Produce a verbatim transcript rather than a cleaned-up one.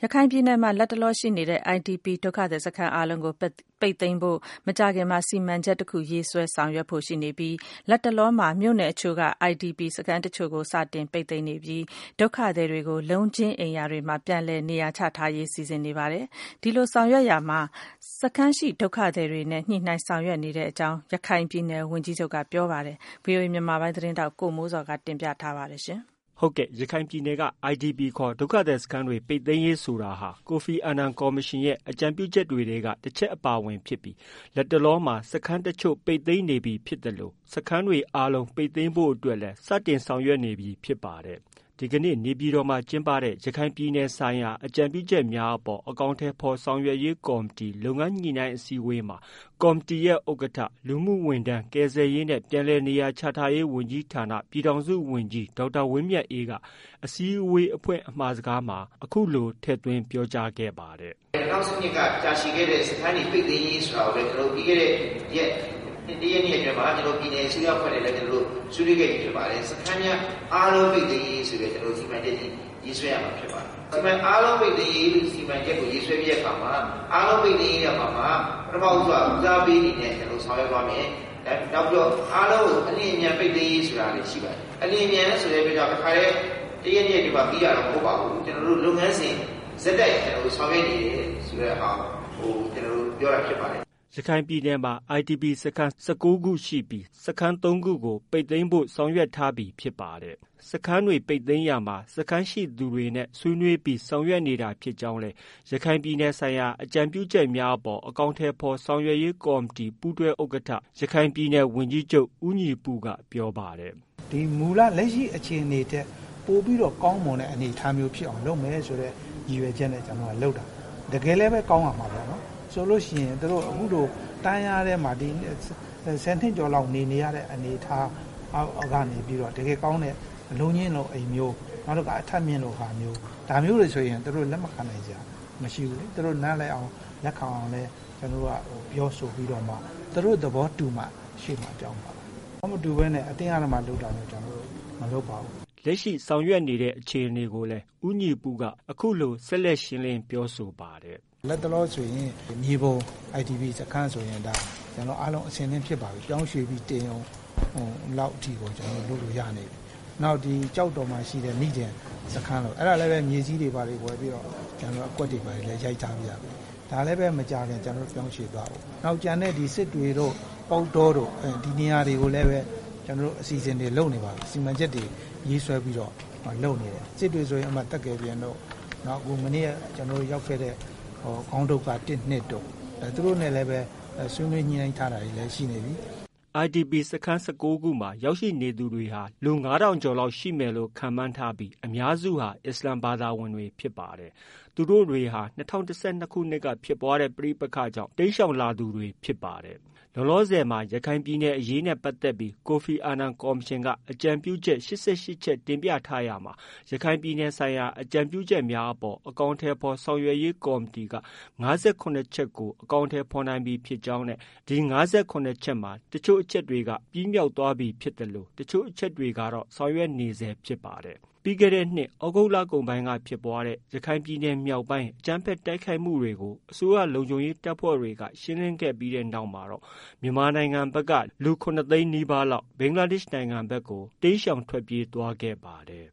ခိုင်ပြည်နယ်မှာလက်တလောရှိနေတဲ့ I D P ဒုက္ခသည်စခန်းအားလုံးကိုပိတ်သိမ်းဖို့မကြာခင်မှာစီမံချက်တစ်ခုရေးဆွဲဆောင်ရွက်ဖို့ရှိနေပြီးလက်တလောမှာမြို့နယ်အချို့က I D P စခန်းတချို့ကိုစတင်ပိတ်သိမ်းနေပြီးဒုက္ခသည်တွေကိုလုံးချင်းအိမ်ယာတွေမှာပြန်လည်နေရာချထားရေးစီစဉ်နေပါတယ်။ဒီလိုဆောင်ရွက်ရာမှာစခန်းရှိဒုက္ခသည်တွေနဲ့ညှိနှိုင်းဆောင်ရွက်နေတဲ့အကြောင်းရခိုင်ပြည်နယ်ဝန်ကြီးချုပ်ကပြောပါတယ်။ V O A မြန်မာပိုင်းသတင်းတောက်ကိုမိုးစော်ကတင်ပြထားပါတယ်ရှင်။ဟုတ်ကဲ့ရခိုင်ပြည်နယ်က I D P ခေါ်ဒုက္ခသည်စခန်းတွေပိတ်သိမ်းရေးဆိုတာဟာကိုဖီအာနန်ကော်မရှင်ရဲ့အကြံပြုချက်တွေကတစ်ချက်အပါဝင်ဖြစ်ပြီးလက်တလောမှာစခန်းတချို့ပိတ်သိမ်းနေပြီဖြစ်တယ်လို့စခန်းတွေအားလုံးပိတ်သိမ်းဖို့အတွက်လည်းစတင်ဆောင်ရွက်နေပြီဖြစ်ပါတယ်။ဒီကနေ့နေပြည်တော်မှာကျင်းပတဲ့ရခိုင်ပြည်နယ်ဆိုင်ရာအကြံပြုချက်များအပေါ်အကောင့်ထဲပေါ်ဆောင်ရွက်ရေးကော်မတီလုပ်ငန်းညှိနှိုင်းအစည်းအဝေးမှာကော်မတီရဲ့ဥက္ကဋ္ဌလူမှုဝန်ထမ်းကယ်ဆယ်ရေးနဲ့ပြန်လည်နေရာချထားရေးဝန်ကြီးဌာနပြည်ထောင်စုဝန်ကြီးဒေါက်တာဝင်းမြတ်အေးကအစည်းအဝေးအဖွင့်အမှာစကားမှာအခုလိုထည့်သွင်းပြောကြားခဲ့ပါတယ်။၂၀၁၂ကကြာရှည်ခဲ့တဲ့စခန်းတွေပိတ်သိမ်းရေးဆိုတာကိုလည်းကျွန်တော်ပြီးခဲ့တဲ့ရက်ဒီရက်နေ့အတွင်းမှာကျွန်တော်ပြည်နယ်အစိုးရဖွဲ့နဲ့လည်းကျွန်တော်ဆွေးနွေးခဲ့ပြီးဖြစ်ပါတယ်။စခန်းများအားလုံးပိတ်သိမ်းရေးဆိုပြီးကျွန်တော်စီမံချက်ကြီးရေးဆွဲရမှာဖြစ်ပါတယ်။စီမံအားလုံးပိတ်သိမ်းရေးစီမံချက်ကိုရေးဆွဲပြီးတဲ့အခါမှာအားလုံးပိတ်သိမ်းရေးတဲ့အခါမှာပထမဦးဆုံးဦးစားပေးနေတဲ့ကျွန်တော်ဆောင်ရွက်သွားမယ်။နောက်ပြီးတော့အားလုံးကိုအလင်းအမြန်ပိတ်သိမ်းရေးဆိုတာလည်းရှိပါတယ်။အလင်းအမြန်ဆိုတဲ့အတွက်ကြောင့်တစ်ခါတည်းတရက်နေ့ဒီမှာပြီးရတော့မဟုတ်ပါဘူး။ကျွန်တော်တို့လုပ်ငန်းစဉ်ဇက်တိုက်ကျွန်တော်တို့ဆောင်ရွက်နေတယ်ဆိုတဲ့ဟာဟိုကျွန်တော်တို့ပြောရဖြစ်ပါတယ်ရခိုင်ပြည်နယ်မှာ I D P စခန်း၁၉ခုရှိပြီးစခန်း၃ခုကိုပိတ်သိမ်းဖို့ဆောင်ရွက်ထားပြီးဖြစ်ပါတယ်။စခန်းတွေပိတ်သိမ်းရမှာစခန်းရှိသူတွေနဲ့ဆွေးနွေးပြီးဆောင်ရွက်နေတာဖြစ်ကြောင်းလဲရခိုင်ပြည်နယ်ဆိုင်ရာအကြံပြုချက်များအပေါ်အကောင့်ထဲပေါ်ဆောင်ရွက်ရေးကော်မတီပူးတွဲဥက္ကဋ္ဌရခိုင်ပြည်နယ်ဝန်ကြီးချုပ်ဦးညီပူကပြောပါတယ်။ဒီမူလလက်ရှိအခြေအနေတဲ့ပို့ပြီးတော့ကောင်းမွန်တဲ့အနေအထားမျိုးဖြစ်အောင်လုပ်မယ်ဆိုတဲ့ရည်ရွယ်ချက်နဲ့ကျွန်တော်ကလုပ်တာ။တကယ်လည်းပဲကောင်းရမှာပဲနော်။ဆိုလို့ရှိရင်တို့အခုတို့တန်းရတဲ့မှာဒီဆယ်နှစ်ကျော်လောက်နေနေရတဲ့အနေထားအောက်ကနေပြီးတော့တကယ်ကောင်းတဲ့အလုံးချင်းလုံးအိမ်မျိုးနောက်တော့အထက်မြင့်လို့ဟာမျိုးဒါမျိုးတွေဆိုရင်တို့လက်မခံနိုင်ကြမရှိဘူးလေတို့နားလဲအောင်လက်ခံအောင်လဲကျွန်တော်ကပြောဆိုပြီးတော့မှတို့သဘောတူမှရှေ့မှာကြောင်းပါဘာမတူဘဲနဲ့အတင်းအဓမ္မလုပ်တာမျိုးကျွန်တော်မလုပ်ပါဘူးလက်ရှိဆောင်ရွက်နေတဲ့အခြေအနေကိုလည်းဦးညီပူကအခုလိုဆက်လက်ရှင်းလင်းပြောဆိုပါတယ်လက်တလောဆိုရင်မြေပုံ I D P စခန်းဆိုရင်ဒါကျွန်တော်အားလုံးအဆင်သင့်ဖြစ်ပါပြီပြောင်းရွှေ့ပြီးတင်အောင်ဟိုလောက်အထိကိုကျွန်တော်လုပ်လို့ရနေပြီနောက်ဒီကြောက်တော်မှာရှိတဲ့မိတင်စခန်းလို့အဲ့ဒါလည်းပဲမြေကြီးတွေပါတွေဝယ်ပြီးတော့ကျွန်တော်အကွက်တွေပါတွေလည်းရိုက်ထားပြရပြီဒါလည်းပဲမကြခင်ကျွန်တော်ပြောင်းရွှေ့သွားဖို့နောက်ကျန်တဲ့ဒီစစ်တွေတို့ပေါက်တော်တို့ဒီနေရာတွေကိုလည်းပဲကျွန်တော်အစီအစဉ်တွေလုပ်နေပါပြီစီမံချက်တွေရေးဆွဲပြီးတော့လုပ်နေတယ်စစ်တွေဆိုရင်အမှတက်ကြပြန်တော့နောက်အခုမနေ့ကကျွန်တော်ရောက်ခဲ့တဲ့ဟိုခေါင်းတုပ်ကတစ်နှစ်တော့အဲသူတို့နဲ့လည်းပဲဆွေးနွေးညှိနှိုင်းထားတာတွေလည်းရှိနေပြီ I D P စခန်း၁၉ခုမှာရောက်ရှိနေသူတွေဟာလူ၅ထောင်ကျော်လောက်ရှိမယ်လို့ခန့်မှန်းထားပြီးအများစုဟာအစ္စလာမ်ဘာသာဝင်တွေဖြစ်ပါတယ်။သူတို့တွေဟာ၂၀၁၂ခုနှစ်ကဖြစ်ပွားတဲ့ပဋိပက္ခကြောင့်တိမ်းရှောင်လာသူတွေဖြစ်ပါတယ်။လောလောဆယ်မှာရခိုင်ပြည်နယ်အရေးနဲ့ပတ်သက်ပြီးကိုဖီအာနန်ကော်မရှင်ကအကြံပြုချက်၈၈ချက်တင်ပြထားရမှာရခိုင်ပြည်နယ်ဆိုင်ရာအကြံပြုချက်များအပေါ်အကောင့်ထဲပေါ်ဆောင်ရွက်ရေးကော်မတီက၅၇ချက်ကိုအကောင့်ထဲပေါ်နိုင်ပြီးဖြစ်ကြောင်းနဲ့ဒီ၅၇ချက်မှာတချို့အချက်တွေကပြီးမြောက်သွားပြီဖြစ်တယ်လို့တချို့အချက်တွေကတော့ဆောင်ရွက်နေဆဲဖြစ်ပါတယ်ပြီးခဲ့တဲ့နှစ်ဩဂုတ်လကုန်ပိုင်းကဖြစ်ပွားတဲ့ရခိုင်ပြည်နယ်မြောက်ပိုင်းအကြမ်းဖက်တိုက်ခိုက်မှုတွေကိုအစိုးရလုံခြုံရေးတပ်ဖွဲ့တွေကရှင်းလင်းခဲ့ပြီးတဲ့နောက်မှာတော့မြန်မာနိုင်ငံဘက်ကလူခုနှစ်သိန်းနီးပါးလောက်ဘင်္ဂလားဒေ့ရှ်နိုင်ငံဘက်ကိုတိမ်းရှောင်ထွက်ပြေးသွားခဲ့ပါတယ်